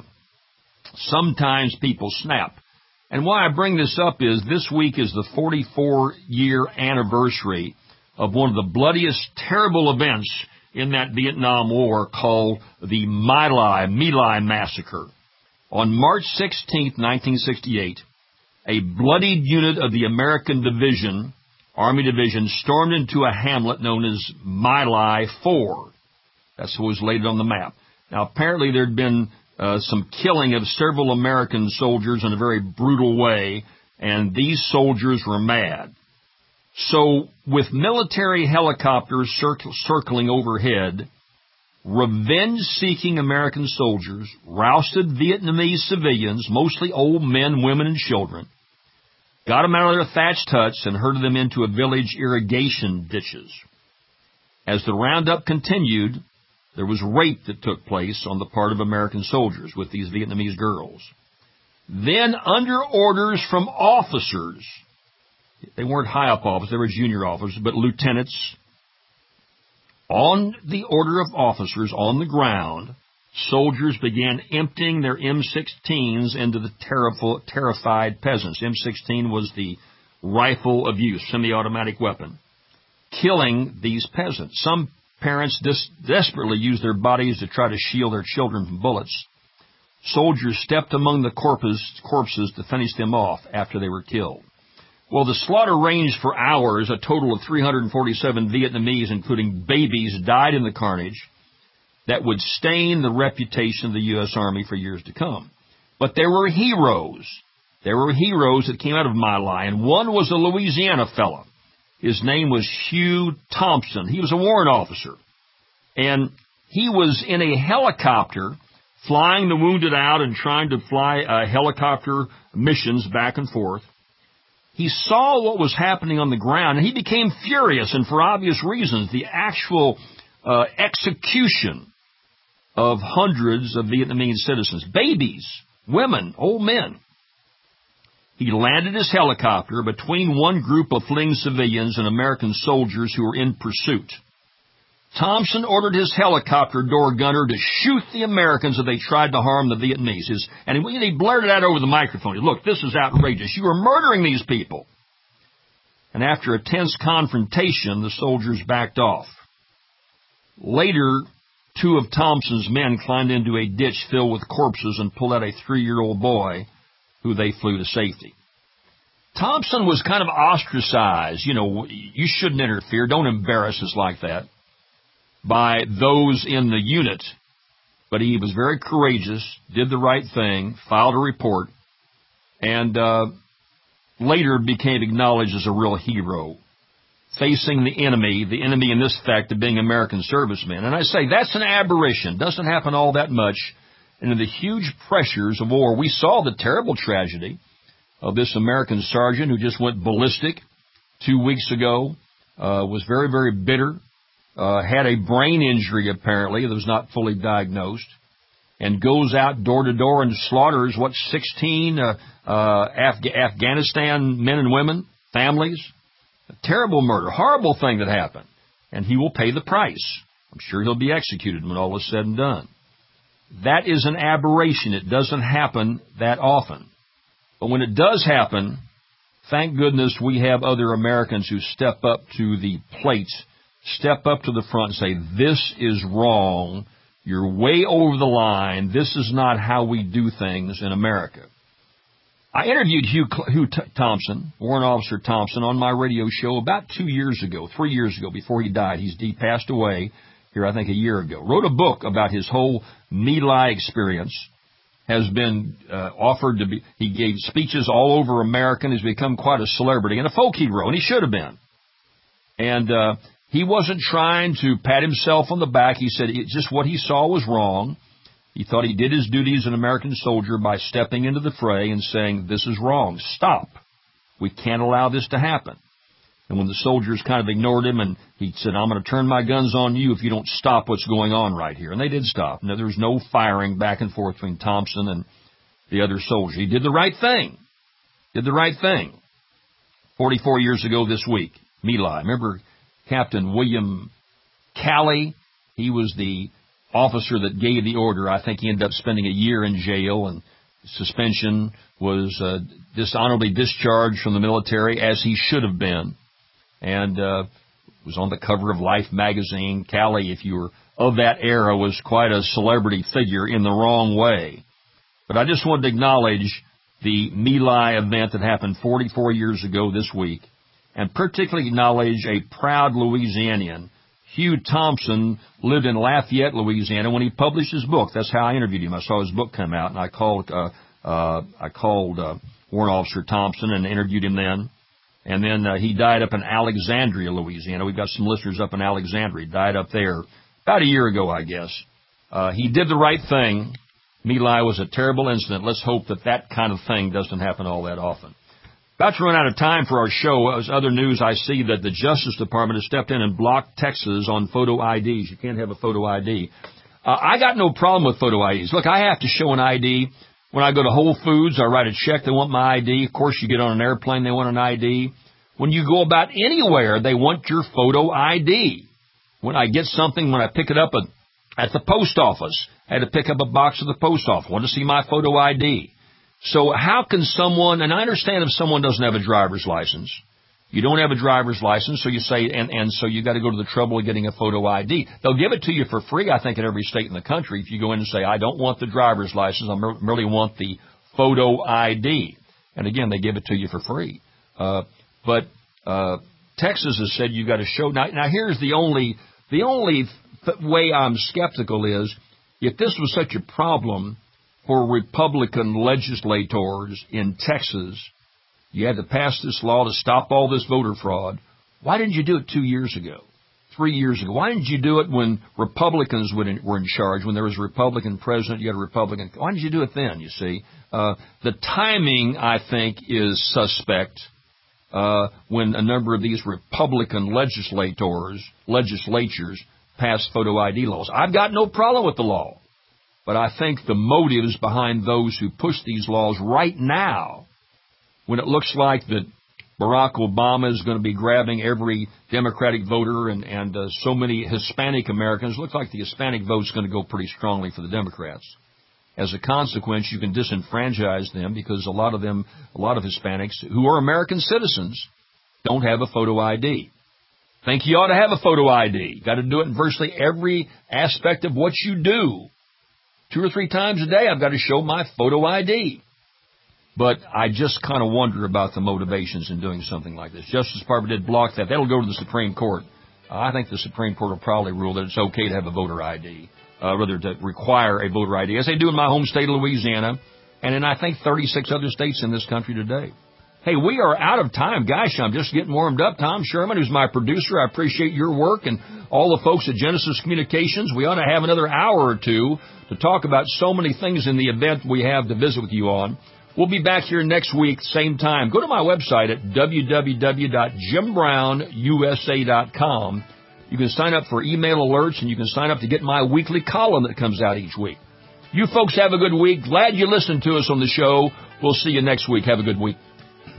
sometimes people snap. And why I bring this up is this week is the forty-four year anniversary of one of the bloodiest, terrible events in that Vietnam War called the My Lai, My Lai Massacre. On March sixteenth, nineteen sixty-eight, a bloodied unit of the American Division, Army Division, stormed into a hamlet known as My Lai four. That's what was laid on the map. Now, apparently there had been Uh, some killing of several American soldiers in a very brutal way, and these soldiers were mad. So, with military helicopters cir- circling overhead, revenge-seeking American soldiers rousted Vietnamese civilians, mostly old men, women, and children, got them out of their thatched huts and herded them into a village irrigation ditches. As the roundup continued, there was rape that took place on the part of American soldiers with these Vietnamese girls. Then, under orders from officers, They weren't high up officers, they were junior officers, but lieutenants. On the order of officers on the ground, soldiers began emptying their M sixteens into the terrif- terrified peasants. M sixteen was the rifle of use, semi-automatic weapon, killing these peasants. Some parents dis- desperately used their bodies to try to shield their children from bullets. Soldiers stepped among the corpses, corpses to finish them off after they were killed. Well, the slaughter ranged for hours. A total of three hundred forty-seven Vietnamese, including babies, died in the carnage that would stain the reputation of the U S Army for years to come. But there were heroes. There were heroes that came out of My Lai, and one was a Louisiana fellow. His name was Hugh Thompson. He was a warrant officer, and he was in a helicopter flying the wounded out and trying to fly uh, helicopter missions back and forth. He saw what was happening on the ground, and he became furious, and for obvious reasons. The actual uh, execution of hundreds of Vietnamese citizens, babies, women, old men. He landed his helicopter between one group of fleeing civilians and American soldiers who were in pursuit. Thompson ordered his helicopter door gunner to shoot the Americans if they tried to harm the Vietnamese. His, and he, he blurted out over the microphone, look, this is outrageous. You are murdering these people. And after a tense confrontation, the soldiers backed off. Later, two of Thompson's men climbed into a ditch filled with corpses and pulled out a three-year-old boy who they flew to safety. Thompson was kind of ostracized. You know, you shouldn't interfere. Don't embarrass us like that, by those in the unit. But he was very courageous, did the right thing, filed a report, and uh, later became acknowledged as a real hero, facing the enemy, the enemy in this fact of being American servicemen. And I say that's an aberration. Doesn't happen all that much. And in the huge pressures of war, we saw the terrible tragedy of this American sergeant who just went ballistic two weeks ago, uh, was very, very bitter, Uh, had a brain injury, apparently, that was not fully diagnosed, and goes out door to door and slaughters, what, sixteen uh, uh, Af- Afghanistan men and women, families. A terrible murder, horrible thing that happened. And he will pay the price. I'm sure he'll be executed when all is said and done. That is an aberration. It doesn't happen that often. But when it does happen, thank goodness we have other Americans who step up to the plate, step up to the front and say, this is wrong, you're way over the line, this is not how we do things in America. I interviewed Hugh, Hugh T- Thompson, Warrant Officer Thompson, on my radio show about two years ago, three years ago, before he died. He's he passed away here, I think, a year ago. Wrote a book about his whole My Lai experience. Has been uh, offered to be, he gave speeches all over America, and has become quite a celebrity, and a folk hero, and he should have been. And uh he wasn't trying to pat himself on the back. He said it, just what he saw was wrong. He thought he did his duty as an American soldier by stepping into the fray and saying, this is wrong. Stop. We can't allow this to happen. And when the soldiers kind of ignored him, and he said, I'm going to turn my guns on you if you don't stop what's going on right here. And they did stop. Now, there was no firing back and forth between Thompson and the other soldier. He did the right thing. Did the right thing. forty-four years ago this week, My Lai. Remember Captain William Calley? He was the officer that gave the order. I think he ended up spending a year in jail, and suspension, was uh, dishonorably discharged from the military, as he should have been, and uh, was on the cover of Life magazine. Calley, if you were of that era, was quite a celebrity figure in the wrong way. But I just wanted to acknowledge the My Lai event that happened forty-four years ago this week, and particularly acknowledge a proud Louisianian. Hugh Thompson lived in Lafayette, Louisiana, when he published his book. That's how I interviewed him. I saw his book come out, and I called uh, uh, I called uh, Warrant Officer Thompson and interviewed him then. And then uh, he died up in Alexandria, Louisiana. We've got some listeners up in Alexandria. He died up there about a year ago, I guess. Uh, he did the right thing. My Lai was a terrible incident. Let's hope that that kind of thing doesn't happen all that often. About to run out of time for our show. As other news, I see that the Justice Department has stepped in and blocked Texas on photo I Ds. You can't have a photo I D. Uh, I got no problem with photo I Ds. Look, I have to show an I D. When I go to Whole Foods, I write a check, they want my I D. Of course, you get on an airplane, they want an I D. When you go about anywhere, they want your photo I D. When I get something, when I pick it up at, at the post office, I had to pick up a box at the post office, want to see my photo I D. So how can someone, and I understand if someone doesn't have a driver's license, you don't have a driver's license, so you say, and, and so you got to go to the trouble of getting a photo I D. They'll give it to you for free, I think, in every state in the country if you go in and say, I don't want the driver's license, I merely want the photo I D. And again, they give it to you for free. Uh, but uh, Texas has said you've got to show. Now, now here's the only the only th- way I'm skeptical is if this was such a problem for Republican legislators in Texas, you had to pass this law to stop all this voter fraud. Why didn't you do it two years ago, three years ago? Why didn't you do it when Republicans were in charge, when there was a Republican president, you had a Republican? Why didn't you do it then, you see? Uh, the timing, I think, is suspect uh, when a number of these Republican legislators, legislatures pass photo I D laws. I've got no problem with the law, but I think the motives behind those who push these laws right now, when it looks like that Barack Obama is going to be grabbing every Democratic voter and, and uh, so many Hispanic Americans, it looks like the Hispanic vote is going to go pretty strongly for the Democrats. As a consequence, you can disenfranchise them because a lot of them, a lot of Hispanics who are American citizens don't have a photo I D. Think you ought to have a photo I D. Got to do it in virtually every aspect of what you do. Two or three times a day, I've got to show my photo I D. But I just kind of wonder about the motivations in doing something like this. Justice Department did block that. That'll go to the Supreme Court. Uh, I think the Supreme Court will probably rule that it's okay to have a voter I D, uh, rather to require a voter I D, as they do in my home state of Louisiana, and in, I think, thirty-six other states in this country today. Hey, we are out of time. Gosh, I'm just getting warmed up. Tom Sherman, who's my producer, I appreciate your work, and all the folks at Genesis Communications. We ought to have another hour or two to talk about so many things in the event we have to visit with you on. We'll be back here next week, same time. Go to my website at w w w dot jim brown u s a dot com. You can sign up for email alerts, and you can sign up to get my weekly column that comes out each week. You folks have a good week. Glad you listened to us on the show. We'll see you next week. Have a good week.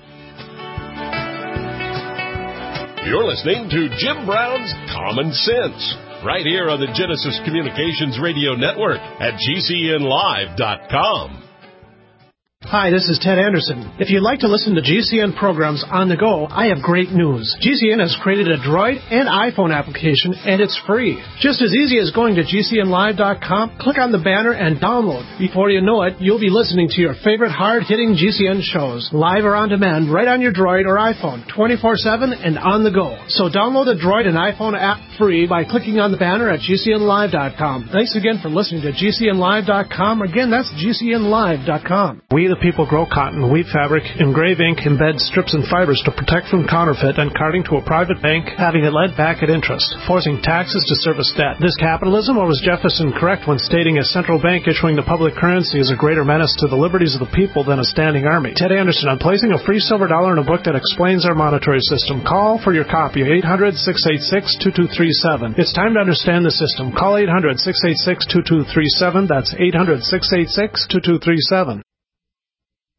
You're listening to Jim Brown's Common Sense, right here on the Genesis Communications Radio Network at g c n live dot com. Hi, this is Ted Anderson. If you'd like to listen to G C N programs on the go, I have great news. G C N has created a Droid and iPhone application, and it's free. Just as easy as going to g c n live dot com, click on the banner, and download. Before you know it, you'll be listening to your favorite hard-hitting G C N shows, live or on demand, right on your Droid or iPhone, twenty-four seven and on the go. So download the Droid and iPhone app free by clicking on the banner at g c n live dot com. Thanks again for listening to g c n live dot com. Again, that's g c n live dot com. We the people grow cotton, weave fabric, engrave ink, embed strips and fibers to protect from counterfeit and carting to a private bank, having it lent back at interest, forcing taxes to service debt. This capitalism, or was Jefferson correct when stating a central bank issuing the public currency is a greater menace to the liberties of the people than a standing army? Ted Anderson, I'm placing a free silver dollar in a book that explains our monetary system. Call for your copy, eight hundred, six eight six, two two three seven. It's time to understand the system. Call eight hundred, six eight six, two two three seven. That's eight hundred, six eight six, two two three seven.